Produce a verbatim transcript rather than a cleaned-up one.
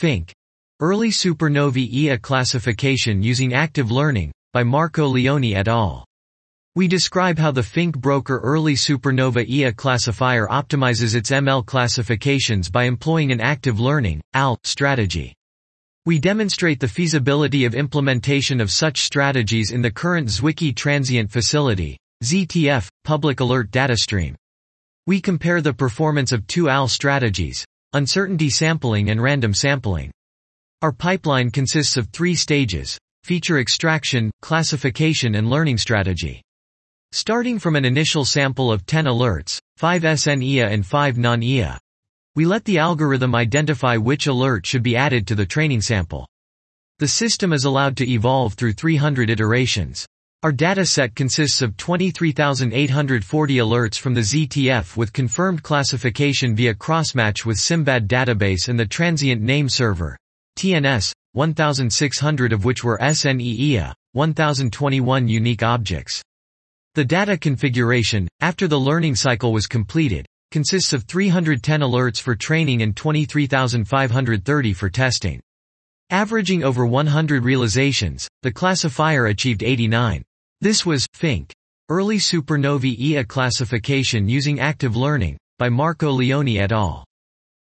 Fink. Early supernovae E A classification using active learning, by Marco Leoni et al. We describe how the Fink-Broca early supernova E A classifier optimizes its M L classifications by employing an active learning (A L) strategy. We demonstrate the feasibility of implementation of such strategies in the current Zwicky Transient Facility (Z T F) public alert datastream. We compare the performance of two A L strategies: uncertainty sampling and random sampling. Our pipeline consists of three stages: feature extraction, classification and learning strategy. Starting from an initial sample of ten alerts, five S N E A and five non-E A, we let the algorithm identify which alert should be added to the training sample. The system is allowed to evolve through three hundred iterations. Our dataset consists of twenty-three thousand eight hundred forty alerts from the Z T F with confirmed classification via crossmatch with Simbad database and the Transient Name Server T N S, one thousand six hundred of which were S N E E A, one thousand twenty-one unique objects. The data configuration, after the learning cycle was completed, consists of three hundred ten alerts for training and twenty-three thousand five hundred thirty for testing. Averaging over one hundred realizations, the classifier achieved eighty-nine. This was Fink. Early supernovae E A classification using active learning, by Marco Leoni et al.